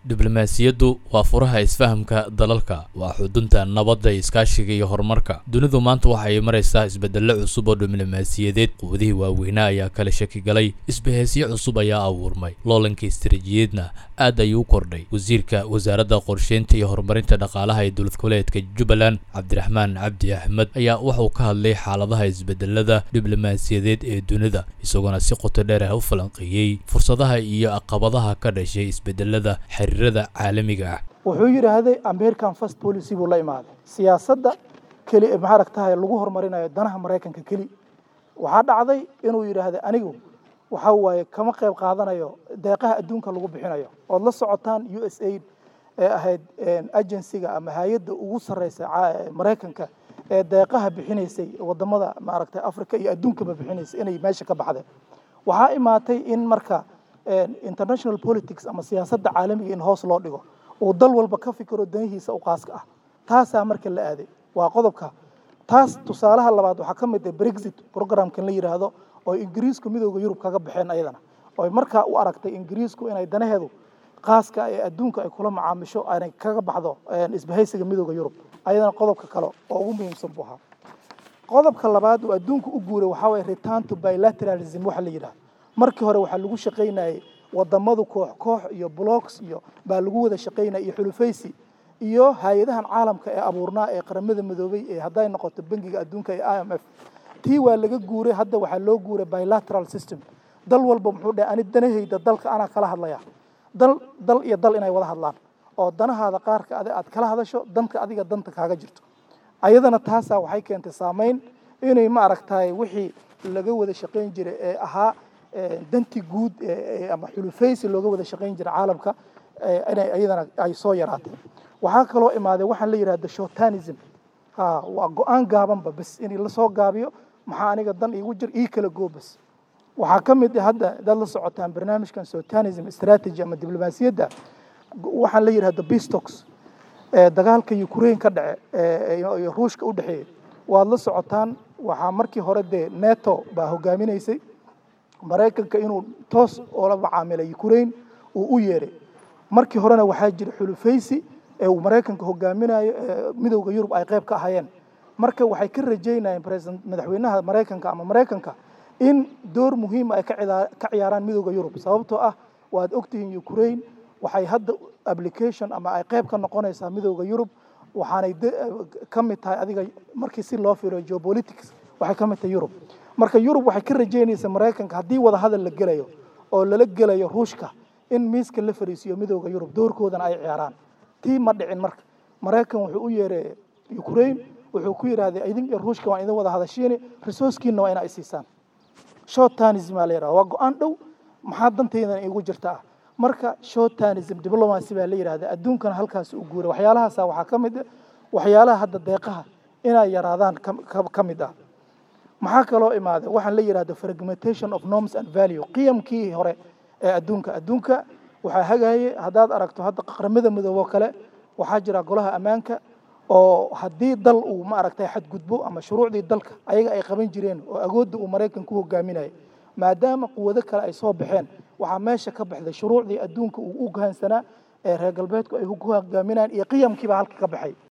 diblomaasiyaddu waa furaha isfahamka dalalka, waa xudunta nabadda, iskaashiga iyo horumarka. Dunidu maanta waxay maraysaa isbeddello cusub oo diblomaasiyadeed. Quwadihii waaweynaa ayaa kala shaki galay, isbahaysiyo cusub ayaa abuurmay, loolanka istiraatijiyadeedna aad ayuu u kordhay. Wasiirka Wasaaradda Qorsheynta iyo Horumarinta Dhaqaalaha ee Dowlad Goboleedka Jubbaland, Cabdiraxmaan Cabdi Axmed, ayaa wuxuu ka hadlay xaaladaha isbeddellada diblomaasiyadeed ee dunida, isagoona si qoto dheer u falanqeeyay fursadaha iyo caqabadaha ka dhashay isbeddellada xiriirada caalamiga ah. wuxuu yiraahday American First Policy buu la imaaday siyaasadda kali ee maaragtahay lagu horumarinayo danaha Mareykanka kali. Waxa dhacday inuu yiraahday anigu waxa waaye kama qayb qaadanayo deeqaha adduunka lagu bixinayo oo la socotaan USAID ee ahayd agency-ga ama hay'adda ugu sareysa Mareykanka ee deeqaha bixinaysay wadamada maaragtay Afrika iyo adduunka bixinaysay inay meesha ka baxday. Waxa imaatay in marka international politics ama siyaasadda caalamiga in hoos loo dhigo oo dal walba ka fikiro danihiisa u qaaska ah. Taasa marka la aaday waa qodobka. taas tusaalaha labaad waxa ka mid ah Brexit programkan la yiraahdo oo Ingiriisku midowga Yurub kaga baxeen ayadana oo marka u aragtay Ingiriisku inay danaheedu qaaska ee adduunka ay kula macaamisho ay kaga baxdo isbahaysiga midowga Yurub. ayadana qodobka kale oo ugu muhiimsan buu ahaa. qodobka labaad oo adduunku u guuray waxa way return to bilateralism waxa la yiraahdo. markii hore waxa lagu shaqeynayay wadamadu koox iyo blocks iyo baa lagu wada shaqeynayay xulufaysi iyo hay'adahan caalamka ee abuurnaa ee qaramada midoobay ee haday noqoto bangiga adduunka ee IMF. tii waa laga guuray hadda waxa loo guuray bilateral system. dal walba muxuu dhahay ani danahayda dalka ana kala hadlaya. dal iyo dal inay wada hadlaan oo danahaada qaarka aad kala hadasho danka adiga danta kaaga jirto. ayadana taasa waxay keentay saameyn inay ma aragtay wixii laga wada shaqeyn jiray ee ahaa danti guud ama xulufaysi looga wada shaqeyn jiray caalamka inay ayadana ay soo yaraatay. waxa kale oo imaaday waxa la yiraahdo shortanism. waa go'aan gaabanba bas in la soo gaabiyo maxaa aniga dan igu jir kala goobas. waxa kamid ah hadda dad la socotaan barnaamijkan shortanism strategy ama diblomaasiyadda waxa la yiraahdo peace talks dagaalka Ukraine ka dhacay iyo Ruushka u dhaxeeyay. waad la socotaan waxa markii hore NATO baa hogaaminaysay Mareykanka inuu toos oo la macaamilay Ukraine uu u yeeray. markii horena waxa jira xulufaysi ee uu Mareykanka hogaaminayo midowga Yurub ay qayb ka ahaayeen. marka waxay ka rajeynayeen madaxweynaha Mareykanka ama Mareykanka in door muhiim ah ay ka ciyaaraan midowga Yurub sababtoo ah waad ogtihiin Ukraine waxay hadda application ama ay qayb ka noqonaysaa midowga Yurub waxaanay ka mid tahay adiga markii si loo fiiriyo geopolitics waxay ka mid tahay Yurub. marka Yurub waxay ka rajeynaysaa Mareykanka hadii wada hadal la galayo oo lala galayo Ruushka in miiska la fariisiyo midowga Yurub doorkoodana ay ciyaaraan. tii ma dhicin marka Mareykan wuxuu u yeeray Ukraine wuxuu ku yiraahday idinka Ruushka waa idin wada hadashiin resource-kiina waa inay siisaan. shortanism la yiraahdo waa go'aan dhow maxaa danteedana igu jirta. marka shortanism diplomacy baa la yiraahdaa adduunkana halkaas u guuray. waxyaalahaas waxa ka mid ah waxyaalaha hadda deeqaha inay yaraadaan ka mid ah. maxaa kale oo imaaday waxa la yiraahdo fragmentation of norms and value qiyamkii hore ee adduunka waxa hagaayay hadaad aragto hadda qaramada midowga kale waxa jira golaha amaanka oo hadii dal uu ma aragtay xadgudbo ama shuruucdii dalka ayaga ay qaban jireen oo agoodda uu Mareykanku hogaaminayay maadaama quwado kale ay soo baxeen waxa meesha ka baxday shuruucdii adduunka uu u gahansanaa ee reer galbeedku ay hogaaminayaan iyo qiyamkiiba halka ka baxay.